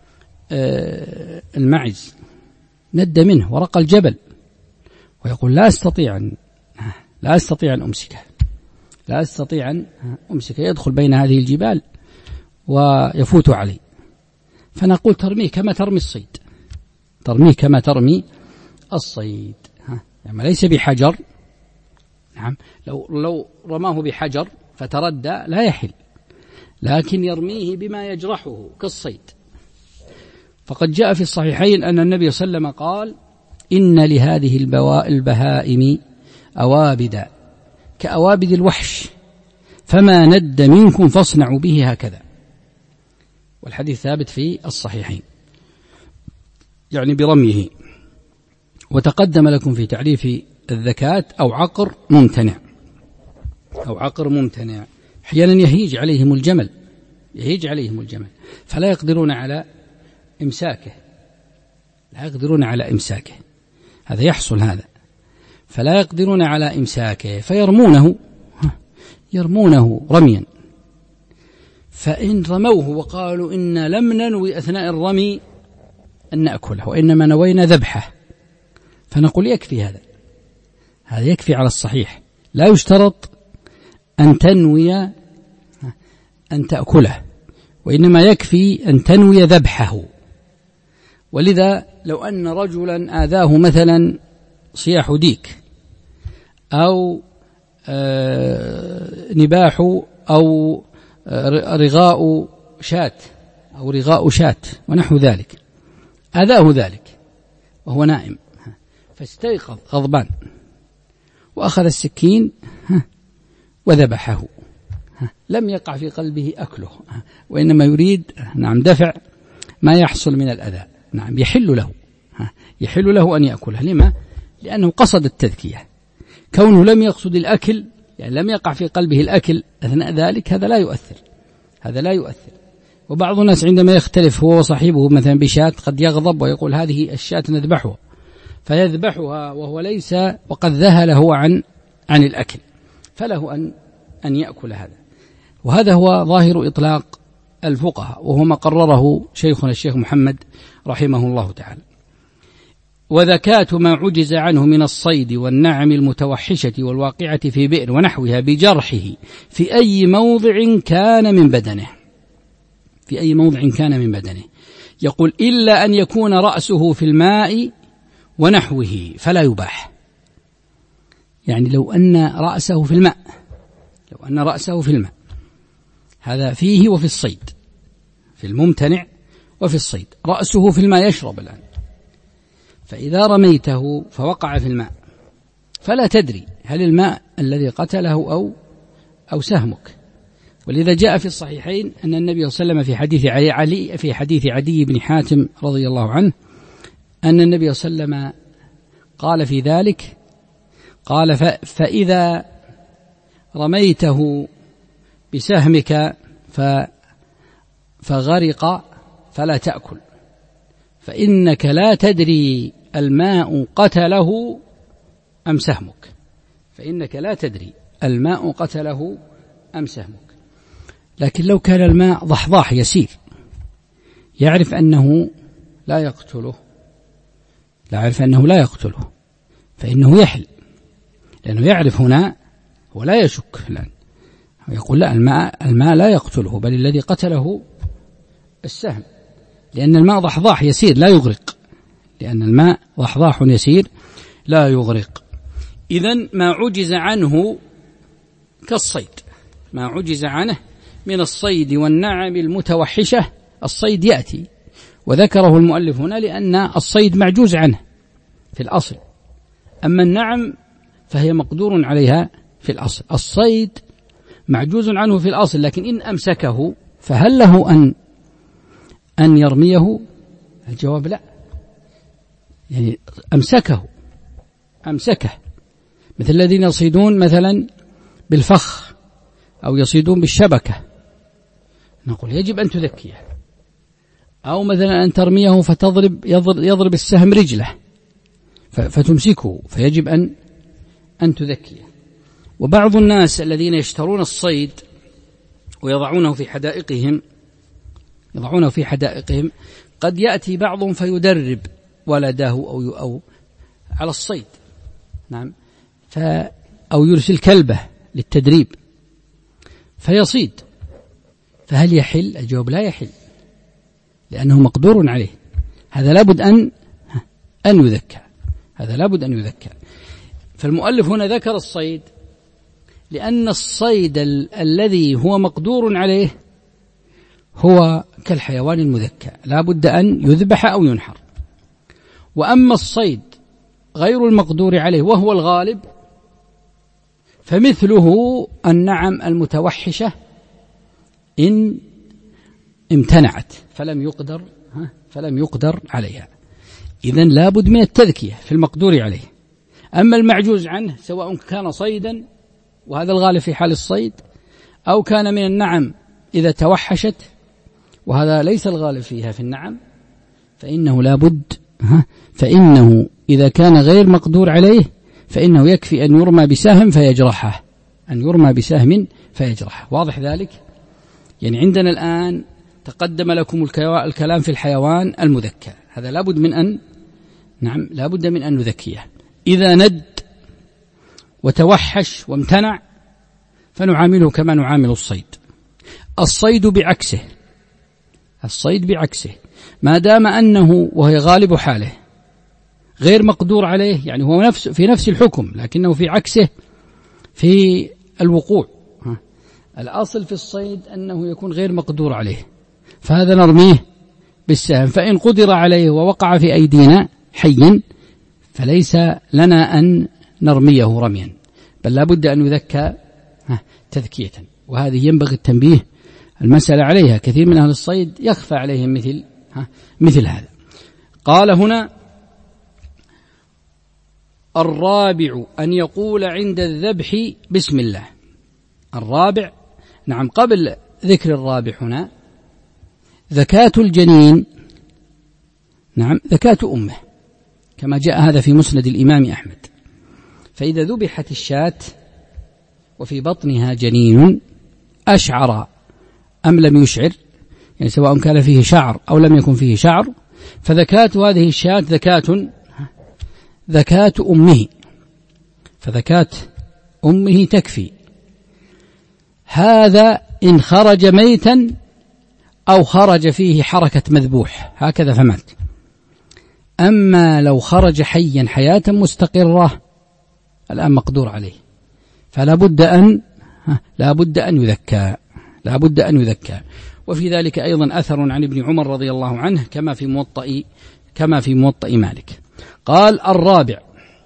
المعز، ند منه ورق الجبل ويقول لا أستطيع أن لا أستطيع أن أمسكه، لا أستطيع أن أمسكه، يدخل بين هذه الجبال ويفوت علي. فنقول ترميه كما ترمي الصيد، ترميه كما ترمي الصيد، يعني ليس بحجر. نعم، لو لو رماه بحجر فتردى لا يحل، لكن يرميه بما يجرحه كالصيد. فقد جاء في الصحيحين أن النبي صلى الله عليه وسلم قال إن لهذه البهائم أوابد كأوابد الوحش، فما ند منكم فاصنعوا به هكذا. والحديث ثابت في الصحيحين، يعني برميه. وتقدم لكم في تعريف الذكاة أو عقر ممتنع، أو عقر ممتنع، أحيانا يهيج عليهم الجمل يهيج عليهم الجمل فلا يقدرون على إمساكه لا يقدرون على إمساكه هذا يحصل هذا فلا يقدرون على إمساكه فيرمونه يرمونه رميا فإن رموه وقالوا إن لم ننوي أثناء الرمي أن نأكله وإنما نوينا ذبحه فنقول يكفي هذا هذا يكفي على الصحيح لا يشترط أن تنوي أن تأكله وإنما يكفي أن تنوي ذبحه. ولذا لو أن رجلا آذاه مثلا صياح ديك أو نباح أو رغاء شات أو رغاء شات ونحو ذلك آذاه ذلك وهو نائم فاستيقظ غضبان وأخذ السكين وذبحه لم يقع في قلبه أكله وإنما يريد نعم دفع ما يحصل من الأذى نعم يحل له يحل له أن يأكله. لما؟ لأنه قصد التذكية. كونه لم يقصد الأكل يعني لم يقع في قلبه الأكل أثناء ذلك هذا لا يؤثر هذا لا يؤثر. وبعض الناس عندما يختلف هو وصاحبه مثلا بشاة قد يغضب ويقول هذه الشاة نذبحها فيذبحها وهو ليس وقد ذهل هو عن عن الأكل فله أن أن يأكل هذا. وهذا هو ظاهر إطلاق الفقهاء وهو ما قرره شيخنا الشيخ محمد رحمه الله تعالى. وذكاة ما عجز عنه من الصيد والنعم المتوحشة والواقعة في بئر ونحوها بجرحه في أي موضع كان من بدنه في أي موضع كان من بدنه يقول إلا أن يكون رأسه في الماء ونحوه فلا يباح. يعني لو أن رأسه في الماء لو أن رأسه في الماء هذا فيه وفي الصيد في الممتنع وفي الصيد. رأسه في الماء يشرب الآن فإذا رميته فوقع في الماء فلا تدري هل الماء الذي قتله أو أو سهمك. ولذا جاء في الصحيحين أن النبي صلى الله عليه وسلم في حديث علي في حديث عدي بن حاتم رضي الله عنه أن النبي صلى الله عليه وسلم قال في ذلك قال فإذا رميته بسهمك فغرق فلا تأكل فإنك لا تدري الماء قتله أم سهمك فإنك لا تدري الماء قتله أم سهمك. لكن لو كان الماء ضحضاح يسير يعرف أنه لا يقتله لا يعرف أنه لا يقتله فإنه يحل لأنه يعرف هنا ولا يشك الآن ويقول لا الماء الماء لا يقتله بل الذي قتله السهم لأن الماء ضحضاح يسير لا يغرق لأن الماء ضحضاح يسير لا يغرق. إذن ما عجز عنه كالصيد ما عجز عنه من الصيد والنعم المتوحشة. الصيد يأتي وذكره المؤلف هنا لأن الصيد معجوز عنه في الأصل أما النعم فهي مقدور عليها في الأصل. الصيد معجوز عنه في الأصل لكن إن أمسكه فهل له أن أن يرميه؟ الجواب لا. يعني أمسكه أمسكه مثل الذين يصيدون مثلا بالفخ أو يصيدون بالشبكة نقول يجب أن تذكيه أو مثلا أن ترميه فتضرب يضرب السهم رجله فتمسكه فيجب أن أن تذكيه. وبعض الناس الذين يشترون الصيد ويضعونه في حدائقهم يضعونه في حدائقهم قد يأتي بعضهم فيدرب ولده أو أو على الصيد نعم ف أو يرسل كلبه للتدريب فيصيد فهل يحل؟ الجواب لا يحل لأنه مقدور عليه. هذا لابد أن أن يذكى هذا لابد أن يذكى. فالمؤلف هنا ذكر الصيد لأن الصيد ال- الذي هو مقدور عليه هو كالحيوان المذكى لابد أن يذبح أو ينحر. وأما الصيد غير المقدور عليه وهو الغالب فمثله النعم المتوحشة إن امتنعت فلم يقدر فلم يقدر عليها. إذن لابد من التذكية في المقدور عليه. أما المعجوز عنه سواء كان صيدا وهذا الغالب في حال الصيد أو كان من النعم إذا توحشت، وهذا ليس الغالب فيها في النعم، فإنه لا بد فإنه إذا كان غير مقدور عليه فإنه يكفي أن يرمى بسهم فيجرحه، أن يرمى بسهم فيجرحه. واضح ذلك؟ يعني عندنا الآن تقدم لكم الكلام في الحيوان المذكى، هذا لابد من أن نعم لابد من أن نذكيه. إذا ند وتوحش وامتنع فنعامله كما نعامل الصيد. الصيد بعكسه، الصيد بعكسه ما دام أنه وهي غالب حاله غير مقدور عليه، يعني هو نفس في نفس الحكم لكنه في عكسه في الوقوع. الأصل في الصيد أنه يكون غير مقدور عليه، فهذا نرميه بالسهم، فإن قدر عليه ووقع في أيدينا حي فليس لنا أن نرميه رميا، بل لا بد أن يذكى تذكية. وهذه ينبغي التنبيه المسألة عليها، كثير من أهل الصيد يخفى عليهم مثل مثل هذا. قال هنا: الرابع أن يقول عند الذبح بسم الله. الرابع، نعم، قبل ذكر الرابع هنا زكاة الجنين، نعم، زكاة أمه كما جاء هذا في مسند الإمام أحمد. فإذا ذبحت الشاة وفي بطنها جنين أشعر أم لم يشعر، يعني سواء كان فيه شعر أو لم يكن فيه شعر، فذكاة هذه الشاة زكاة زكاة أمه، فذكاة أمه تكفي. هذا إن خرج ميتا أو خرج فيه حركة مذبوح هكذا فمات. أما لو خرج حيا حياة مستقرة الآن مقدور عليه فلا بد أن لا بد أن يذكى، لا بد أن يذكى. وفي ذلك أيضا أثر عن ابن عمر رضي الله عنه كما في موطئ كما في موطئ مالك. قال: الرابع،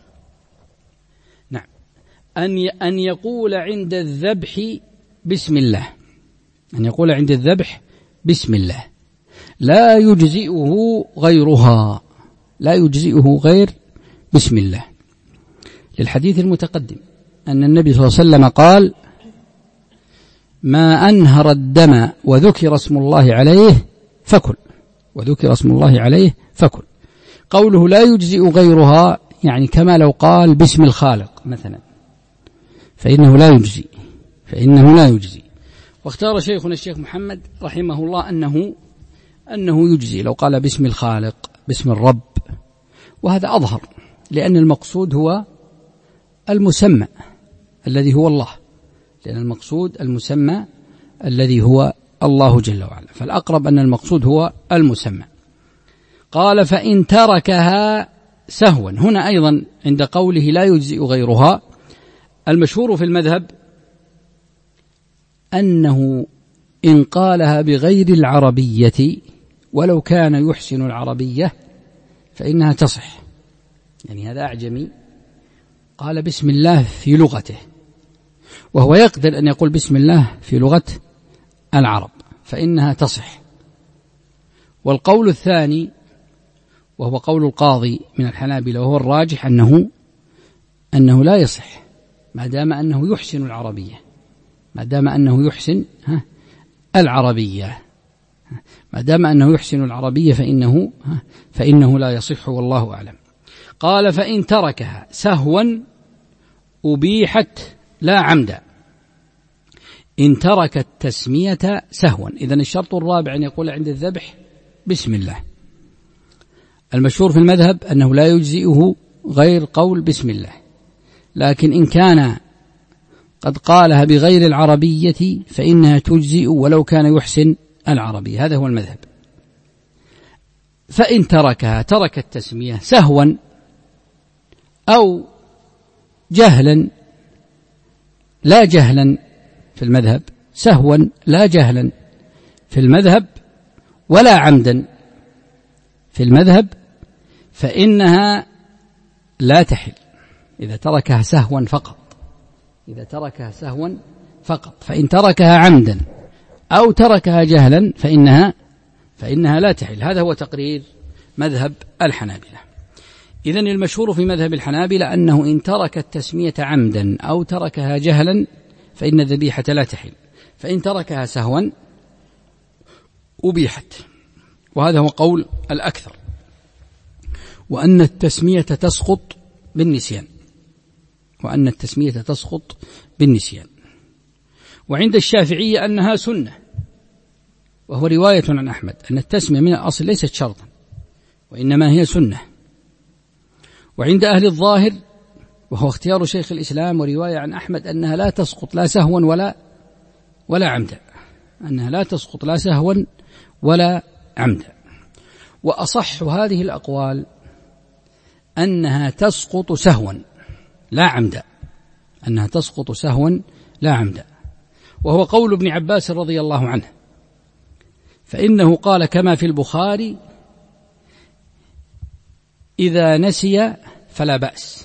نعم، أن أن يقول عند الذبح بسم الله، أن يقول عند الذبح بسم الله، لا يجزئه غيرها، لا يجزئه غير بسم الله، للحديث المتقدم أن النبي صلى الله عليه وسلم قال: ما أنهر الدم وذكر اسم الله عليه فكل، وذكر اسم الله عليه فكل. قوله لا يجزئ غيرها يعني كما لو قال باسم الخالق مثلا، فإنه لا يجزي، فإنه لا يجزي. واختار شيخنا الشيخ محمد رحمه الله أنه أنه يجزي لو قال باسم الخالق، باسم الرب، وهذا أظهر، لأن المقصود هو المسمى الذي هو الله، لأن المقصود المسمى الذي هو الله جل وعلا، فالأقرب أن المقصود هو المسمى. قال: فإن تركها سهوا. هنا أيضا عند قوله لا يجزئ غيرها، المشهور في المذهب أنه إن قالها بغير العربية ولو كان يحسن العربية فإنها تصح. يعني هذا أعجمي قال بسم الله في لغته، وهو يقدر أن يقول بسم الله في لغة العرب، فإنها تصح. والقول الثاني وهو قول القاضي من الحنابلة وهو الراجح أنه أنه لا يصح ما دام أنه يحسن العربية، ما دام أنه يحسن العربية ما دام أنه يحسن العربية فإنه فإنه لا يصح، والله أعلم. قال: فإن تركها سهوا أبيحت لا عمدا. إن ترك التسمية سهوا، إذن الشرط الرابع أن يقول عند الذبح بسم الله. المشهور في المذهب أنه لا يجزئه غير قول بسم الله، لكن إن كان قد قالها بغير العربية فإنها تجزئ ولو كان يحسن العربية، هذا هو المذهب. فإن تركها، ترك التسمية سهوا أو جهلا، لا جهلا في المذهب، سهوا لا جهلا في المذهب، ولا عمدا في المذهب، فإنها لا تحل إذا تركها سهوا فقط، إذا تركها سهوا فقط. فإن تركها عمدا أو تركها جهلا فإنها فإنها لا تحل. هذا هو تقرير مذهب الحنابلة. إذن المشهور في مذهب الحنابلة أنه إن ترك التسمية عمدا أو تركها جهلا فإن الذبيحة لا تحل. فإن تركها سهوا أبيحت، وهذا هو قول الأكثر، وأن التسمية تسقط بالنسيان، وأن التسمية تسقط بالنسيان. وعند الشافعية أنها سنة، وهو رواية عن أحمد أن التسمية من الأصل ليست شرطا وإنما هي سنة. وعند أهل الظاهر وهو اختيار شيخ الإسلام ورواية عن أحمد أنها لا تسقط لا سهوا ولا ولا عمدا، أنها لا تسقط لا سهوا ولا عمدا. وأصح هذه الأقوال أنها تسقط سهوا لا عمدا، أنها تسقط سهوا لا عمدا، وهو قول ابن عباس رضي الله عنه، فإنه قال كما في البخاري: إذا نسي فلا بأس.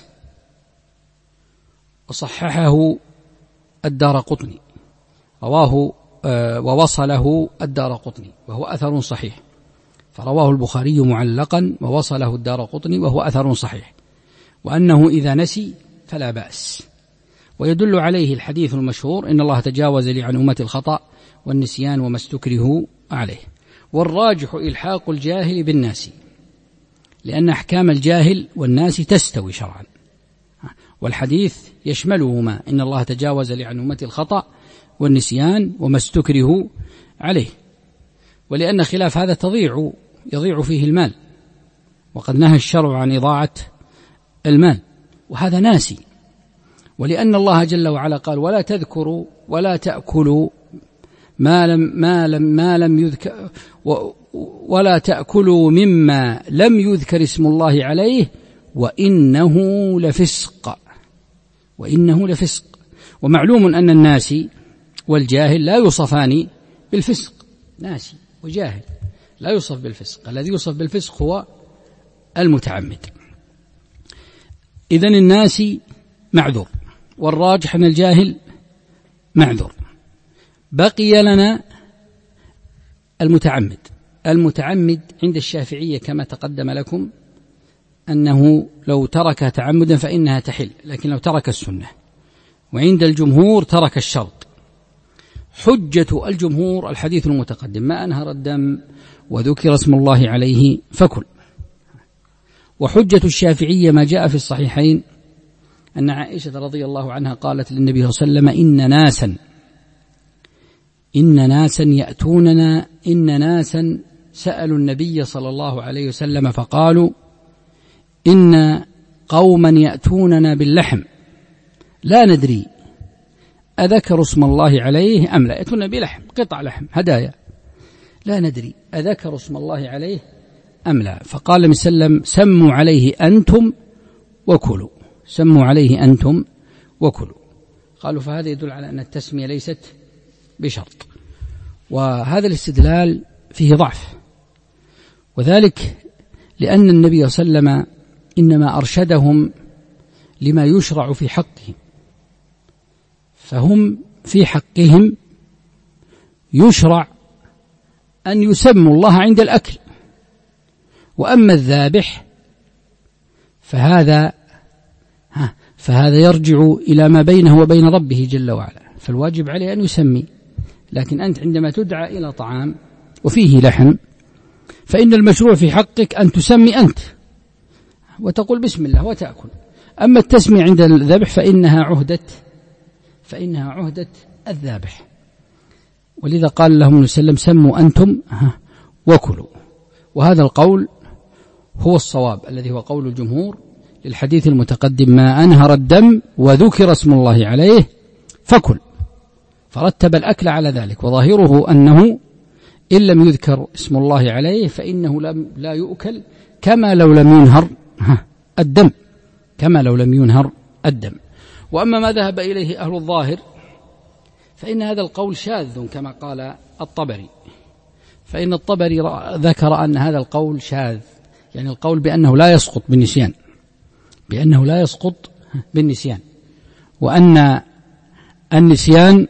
وصححه الدارقطني، رواه ووصله الدارقطني وهو أثر صحيح، فرواه البخاري معلقا ووصله الدارقطني وهو أثر صحيح، وأنه إذا نسي فلا بأس. ويدل عليه الحديث المشهور: إن الله تجاوز لي عن أمتي الخطأ والنسيان وما استكرهوا عليه. والراجح إلحاق الجاهل بالناس، لأن أحكام الجاهل والناس تستوي شرعا، والحديث يشملهما: إن الله تجاوز لي عن أمتي الخطأ والنسيان وما استكرهوا عليه. ولأن خلاف هذا تضيع يضيع فيه المال، وقد نهى الشرع عن إضاعة المال، وهذا ناسي. ولأن الله جل وعلا قال: ولا تذكروا ولا تأكلوا ما لم ما لم ما لم يذكر ولا تأكلوا مما لم يذكر اسم الله عليه وإنه لفسق، وإنه لفسق. ومعلوم أن الناسي والجاهل لا يوصفان بالفسق، ناسي وجاهل لا يوصف بالفسق، الذي يوصف بالفسق هو المتعمد. إذن الناسي معذور، والراجح أن الجاهل معذور. بقي لنا المتعمد. المتعمد عند الشافعية كما تقدم لكم أنه لو ترك تعمدا فإنها تحل، لكن لو ترك السنة. وعند الجمهور ترك الشرط. حجة الجمهور الحديث المتقدم: ما أنهر الدم وذكر اسم الله عليه فكل. وحجة الشافعية ما جاء في الصحيحين أن عائشة رضي الله عنها قالت للنبي صلى الله عليه وسلم: إن ناسا إن ناسا يأتوننا إن ناسا سألوا النبي صلى الله عليه وسلم فقالوا: إن قوما يأتوننا باللحم لا ندري أذكر اسم الله عليه أم لا. يأتون بلحم، قطع لحم، هدايا، لا ندري أذكر اسم الله عليه أم لا. فقال النبي صلى الله عليه وسلم: سموا عليه أنتم وكلوا، سموا عليه أنتم وكلوا. قالوا: فهذا يدل على أن التسمية ليست بشرط. وهذا الاستدلال فيه ضعف، وذلك لأن النبي صلى الله عليه وسلم إنما أرشدهم لما يشرع في حقهم، فهم في حقهم يشرع أن يسموا الله عند الأكل. وأما الذابح فهذا فهذا يرجع إلى ما بينه وبين ربه جل وعلا، فالواجب عليه أن يسمي. لكن أنت عندما تدعى إلى طعام وفيه لحم فإن المشروع في حقك أن تسمي أنت وتقول بسم الله وتأكل. أما التسمية عند الذبح فإنها عهدة فإنها عهدة الذابح. ولذا قال لهم النبي صلى الله عليه وسلم: سموا أنتم وكلوا. وهذا القول هو الصواب الذي هو قول الجمهور للحديث المتقدم: ما أنهر الدم وذكر اسم الله عليه فكل، فرتب الأكل على ذلك. وظاهره أنه إن لم يذكر اسم الله عليه فإنه لا يؤكل، كما لو لم ينهر الدم كما لو لم ينهر الدم. وأما ما ذهب إليه أهل الظاهر فإن هذا القول شاذ كما قال الطبري، فإن الطبري ذكر أن هذا القول شاذ، يعني القول بأنه لا يسقط بالنسيان بأنه لا يسقط بالنسيان وأن النسيان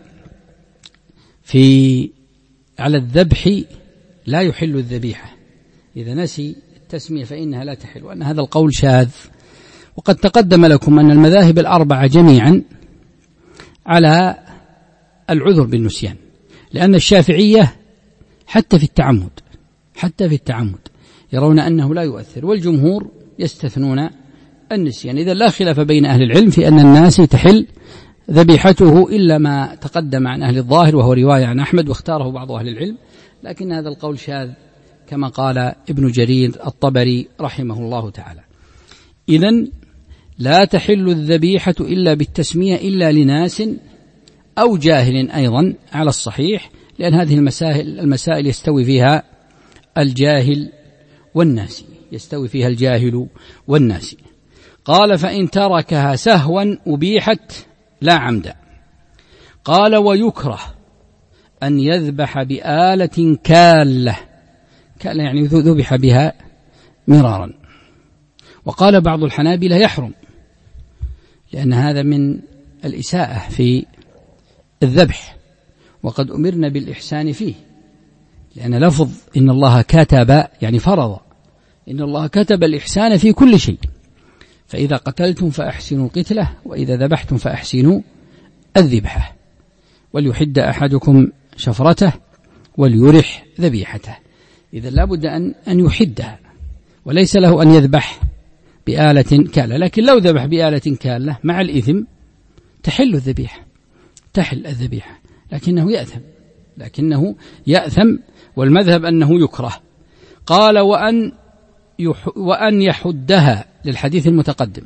في على الذبح لا يحل الذبيحة، إذا نسي التسمية فإنها لا تحل، وأن هذا القول شاذ. وقد تقدم لكم أن المذاهب الأربعة جميعا على العذر بالنسيان، لأن الشافعية حتى في التعمد حتى في التعمد يرون أنه لا يؤثر، والجمهور يستثنون النسيان. إذا لا خلاف بين أهل العلم في أن الناس تحل ذبيحته إلا ما تقدم عن أهل الظاهر وهو رواية عن أحمد واختاره بعض أهل العلم، لكن هذا القول شاذ كما قال ابن جرير الطبري رحمه الله تعالى. إذن لا تحل الذبيحة إلا بالتسمية إلا لناس أو جاهل أيضا على الصحيح، لأن هذه المسائل, المسائل يستوي فيها الجاهل والناس يستوي فيها الجاهل والناس. قال فإن تركها سهوا أبيحت لا عمدا. قال ويكره أن يذبح بآلة كالة، كالة يعني ذبح بها مرارا. وقال بعض الحنابلة يحرم، لأن هذا من الإساءة في الذبح، وقد أمرنا بالإحسان فيه، لأن لفظ إن الله كتب يعني فرض، إن الله كتب الإحسان في كل شيء، فإذا قتلتم فأحسنوا القتلة وإذا ذبحتم فأحسنوا الذبحة، وليحد أحدكم شفرته وليرح ذبيحته. إذا لابد أن, أن يحدها، وليس له أن يذبح بآلة كالة. لكن لو ذبح بآلة كالة مع الإثم تحل الذبيحة تحل الذبيحة لكنه يأثم لكنه يأثم والمذهب أنه يكره. قال وأن وأن يحدها للحديث المتقدم،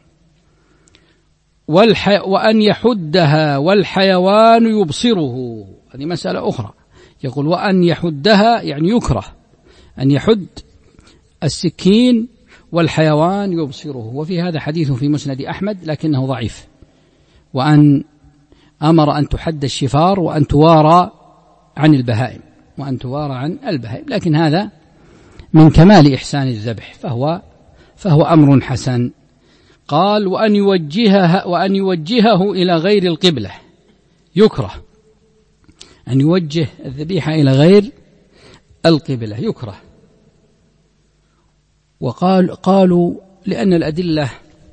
والحي وأن يحدها والحيوان يبصره، هذه مسألة أخرى. يقول وأن يحدها يعني يكره أن يحد السكين والحيوان يبصره، وفي هذا حديث في مسند أحمد لكنه ضعيف. وأن أمر أن تحد الشفار وأن توارى عن البهائم وأن توارى عن البهائم، لكن هذا من كمال إحسان الذبح، فهو فهو أمر حسن. قال وأن يوجهها وأن يوجهه إلى غير القبلة، يكره أن يوجه الذبيحة إلى غير القبلة يكره. وقال قالوا لأن الأدلة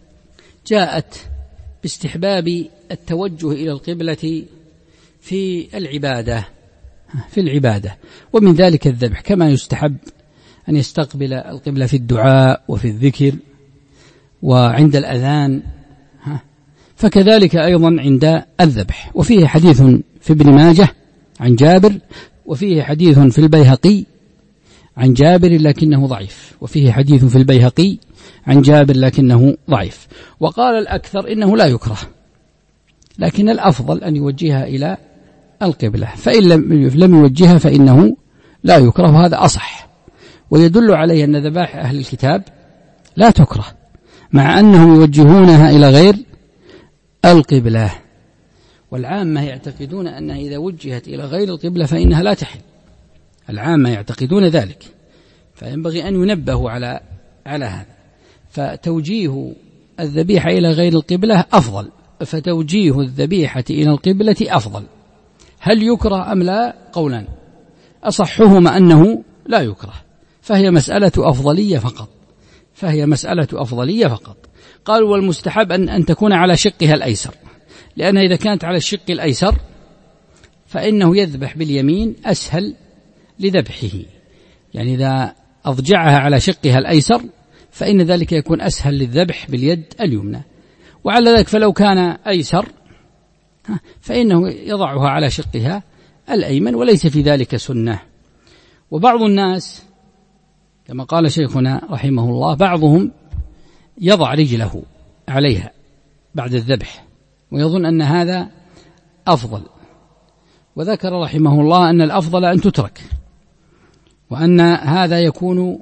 جاءت باستحباب التوجه إلى القبلة في العبادة في العبادة ومن ذلك الذبح، كما يستحب أن يستقبل القبلة في الدعاء وفي الذكر وعند الأذان، فكذلك أيضا عند الذبح. وفيه حديث في ابن ماجه عن جابر، وفيه حديث في البيهقي عن جابر لكنه ضعيف، وفيه حديث في البيهقي عن جابر لكنه ضعيف. وقال الأكثر إنه لا يكره، لكن الأفضل أن يوجهها إلى القبلة، فإن لم يوجهها فإنه لا يكره، هذا أصح. ويدل عليه أن ذبائح أهل الكتاب لا تكره مع أنهم يوجهونها إلى غير القبلة، والعامة يعتقدون أنها إذا وجهت إلى غير القبلة فإنها لا تحل، العامة يعتقدون ذلك، فينبغي أن ينبهوا على على هذا. فتوجيه الذبيحة إلى غير القبلة أفضل، فتوجيه الذبيحة إلى القبلة أفضل. هل يكره أم لا؟ قولان، أصحهما أنه لا يكره، فهي مسألة أفضلية فقط فهي مسألة أفضلية فقط. قالوا والمستحب أن, أن تكون على شقها الأيسر، لأن إذا كانت على الشق الأيسر فإنه يذبح باليمين أسهل لذبحه، يعني إذا أضجعها على شقها الأيسر فإن ذلك يكون أسهل للذبح باليد اليمنى. وعلى ذلك فلو كان أيسر فإنه يضعها على شقها الأيمن، وليس في ذلك سنة. وبعض الناس كما قال شيخنا رحمه الله بعضهم يضع رجله عليها بعد الذبح ويظن أن هذا أفضل، وذكر رحمه الله أن الأفضل أن تترك، وأن هذا يكون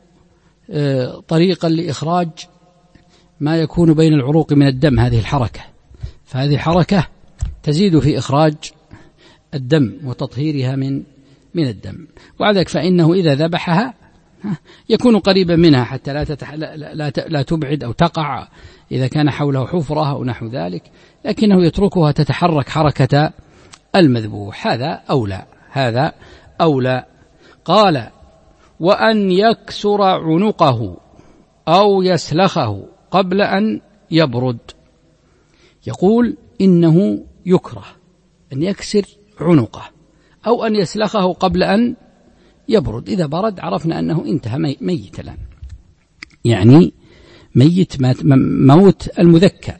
طريقا لإخراج ما يكون بين العروق من الدم، هذه الحركة، فهذه حركة تزيد في إخراج الدم وتطهيرها من من الدم. وعلى ذلك فإنه إذا ذبحها يكون قريبا منها حتى لا, تتح... لا, لا, لا تبعد أو تقع إذا كان حوله حفرة أو نحو ذلك، لكنه يتركها تتحرك حركة المذبوح، هذا أولى هذا أولى. قال وأن يكسر عنقه أو يسلخه قبل أن يبرد. يقول إنه يكره أن يكسر عنقه أو أن يسلخه قبل أن يبرد. إذا برد عرفنا أنه انتهى ميت الآن، يعني ميت موت المذكى،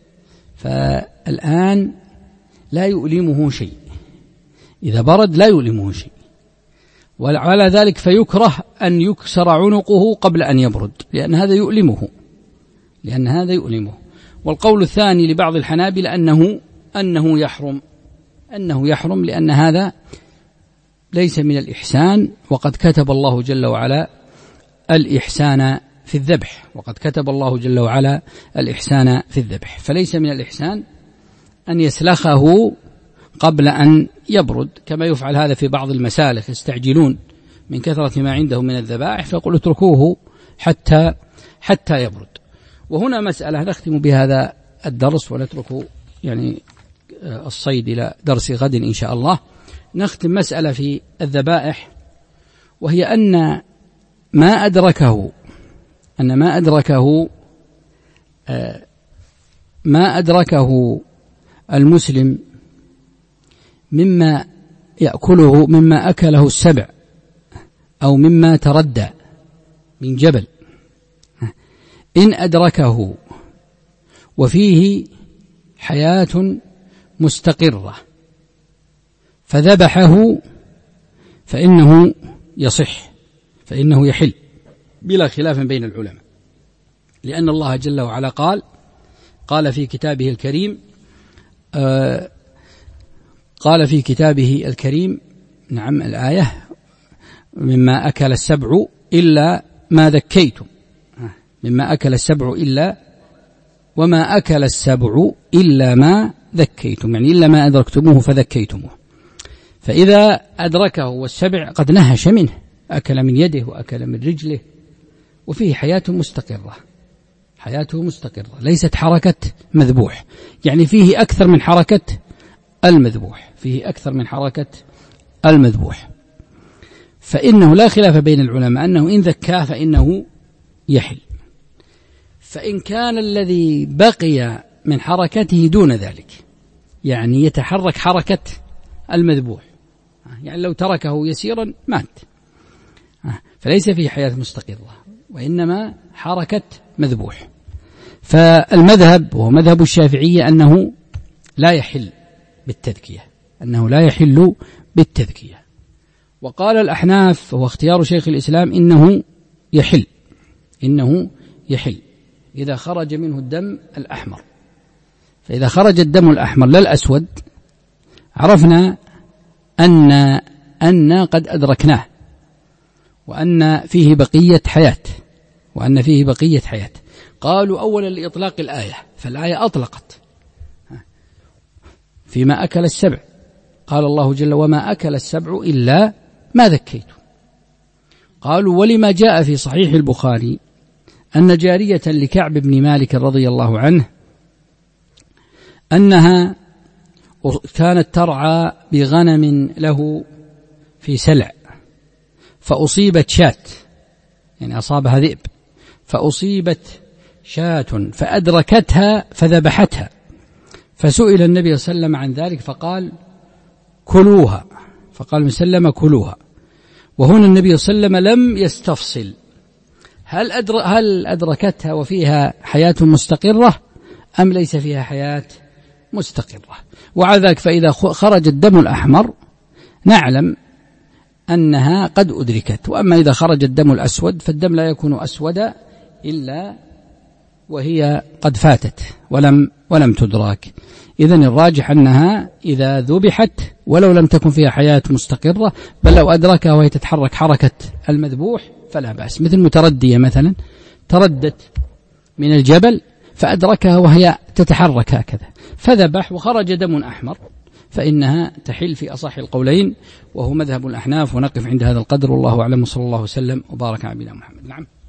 فالآن لا يؤلمه شيء، إذا برد لا يؤلمه شيء. وعلى ذلك فيكره أن يكسر عنقه قبل أن يبرد، لأن هذا يؤلمه لأن هذا يؤلمه. والقول الثاني لبعض الحنابلة أنه أنه يحرم أنه يحرم لأن هذا ليس من الإحسان، وقد كتب الله جل وعلا الإحسان في الذبح وقد كتب الله جل وعلا الإحسان في الذبح فليس من الإحسان أن يسلخه قبل أن يبرد، كما يفعل هذا في بعض المسالخ، يستعجلون من كثرة ما عندهم من الذبائح فيقول اتركوه حتى حتى يبرد. وهنا مسألة نختم بهذا الدرس ونترك يعني الصيد إلى درس غد إن شاء الله. نختم مسألة في الذبائح، وهي أن ما أدركه أن ما أدركه ما أدركه المسلم مما يأكله مما أكله السبع أو مما تردى من جبل، إن أدركه وفيه حياة مستقرة فذبحه فإنه يصح فإنه يحل بلا خلاف بين العلماء، لأن الله جل وعلا قال قال في كتابه الكريم آه قال في كتابه الكريم نعم الآية مما أكل السبع إلا ما ذكيتم مما أكل السبع إلا وما أكل السبع إلا ما ذكيتم، يعني إلا ما أدركتموه فذكيتموه. فإذا أدركه والسبع قد نهش منه، أكل من يده وأكل من رجله، وفيه حياة مستقرة حياته مستقرة ليست حركة مذبوح، يعني فيه أكثر من حركة المذبوح فيه أكثر من حركة المذبوح فإنه لا خلاف بين العلماء أنه إن ذكاه فإنه يحل. فإن كان الذي بقي من حركته دون ذلك، يعني يتحرك حركة المذبوح، يعني لو تركه يسيرا مات، فليس فيه حياة مستقرة وإنما حركة مذبوح. فالمذهب وهو مذهب الشافعية أنه لا يحل بالتذكية أنه لا يحل بالتذكية. وقال الأحناف وهو اختيار شيخ الإسلام إنه يحل إنه يحل إذا خرج منه الدم الأحمر. فإذا خرج الدم الأحمر لا الأسود عرفنا أن أن قد أدركناه وأن فيه بقية حياة وأن فيه بقية حياة. قالوا أولا لإطلاق الآية، فالآية أطلقت فيما أكل السبع، قال الله جل وما أكل السبع إلا ما ذكيتم. قالوا ولما جاء في صحيح البخاري أن جارية لكعب بن مالك رضي الله عنه أنها كانت ترعى بغنم له في سلع فأصيبت شاة، يعني أصابها ذئب، فأصيبت شاة فأدركتها فذبحتها، فسئل النبي صلى الله عليه وسلم عن ذلك فقال كلوها، فقال مسلم كلوها. وهنا النبي صلى الله عليه وسلم لم يستفصل هل, أدر هل أدركتها وفيها حياة مستقرة أم ليس فيها حياة مستقرة. وعلى ذلك فإذا خرج الدم الأحمر نعلم أنها قد أدركت، وأما إذا خرج الدم الأسود فالدم لا يكون أسود إلا وهي قد فاتت ولم ولم تدرك. إذن الراجح أنها إذا ذبحت ولو لم تكن فيها حياة مستقرة، بل لو أدركها وهي تتحرك حركة المذبوح فلا بأس، مثل متردية مثلا تردت من الجبل فأدركها وهي تتحرك هكذا فذبح وخرج دم أحمر فإنها تحل في أصح القولين، وهو مذهب الأحناف. ونقف عند هذا القدر، والله أعلم، صلى الله وسلم وبارك على نبينا محمد. نعم.